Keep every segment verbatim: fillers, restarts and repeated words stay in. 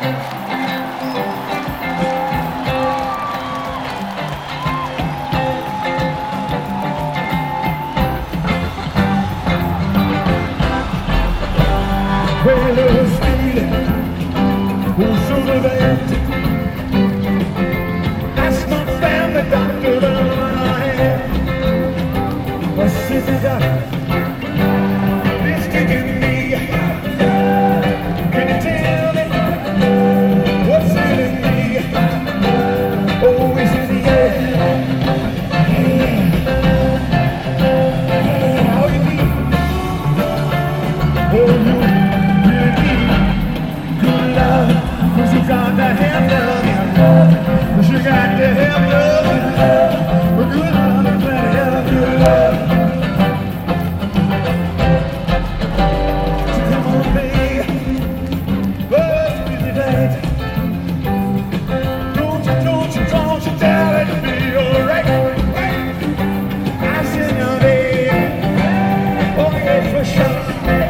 Well, it was feeling, who's sooner than that's my family doctor that I have. A city doctor is taking me. Can you tell me what's in me? Oh, is it the air? Yeah. How you mean? Oh, you. Cause you got to have love, cause you got to have love, but good love, you gotta have good love. So come on, baby, what's busy night? Don't you, don't you, don't you tell it to be alright. I said, no, baby, oh yeah, for sure.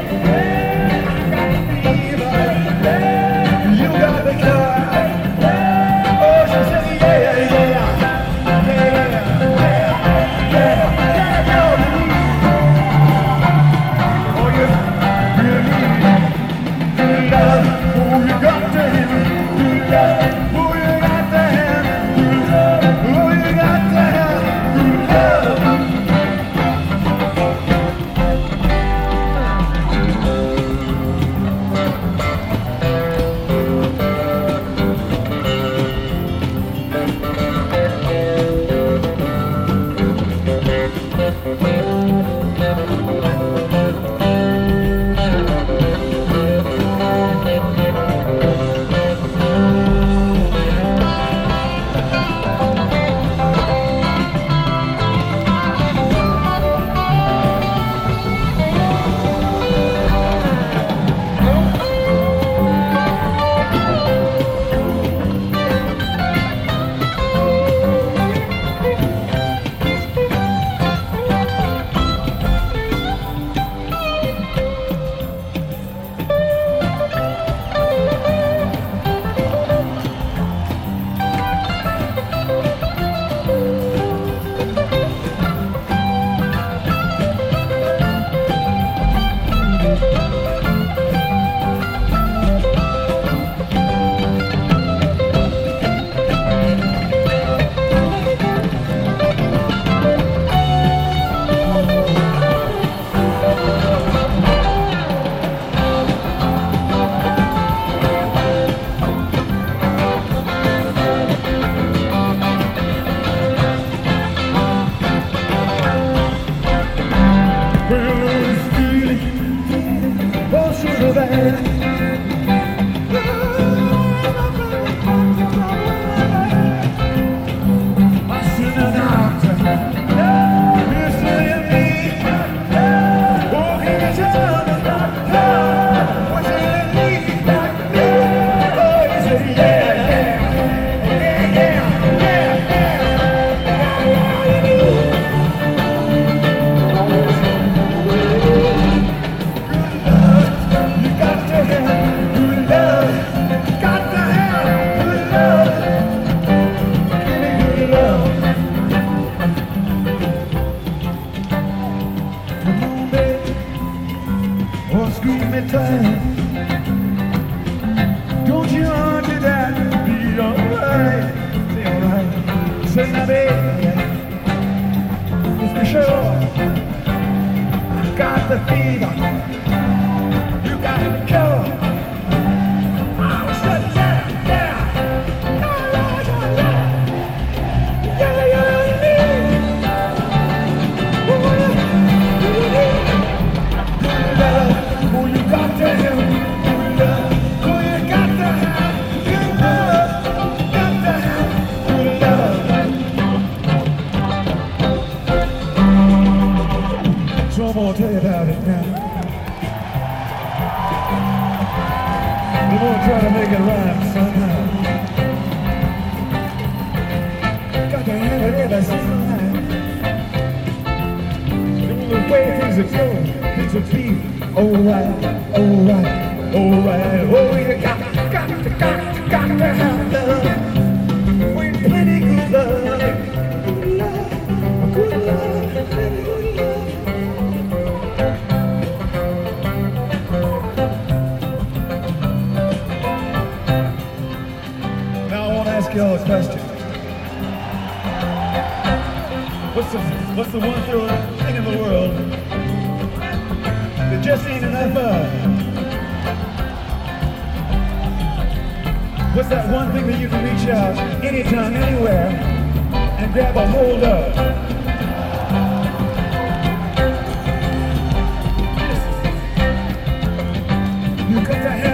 Don't you want it to be alright? Be alright. Say now, baby, it's for sure. I got the fever. You got the cure. I was shut down, yeah. Yeah, yeah, yeah, yeah. Good love, oh, you got to have. So I'm gonna tell you about it now. We're gonna try to make it rhyme somehow. Got to have it every single night. The way things are going, things will be alright, alright, alright. Oh, you got, got, got. ask you all a question. What's the, what's the one thing in the world that just ain't enough of? What's that one thing that you can reach out anytime, anywhere, and grab a hold of? You got to have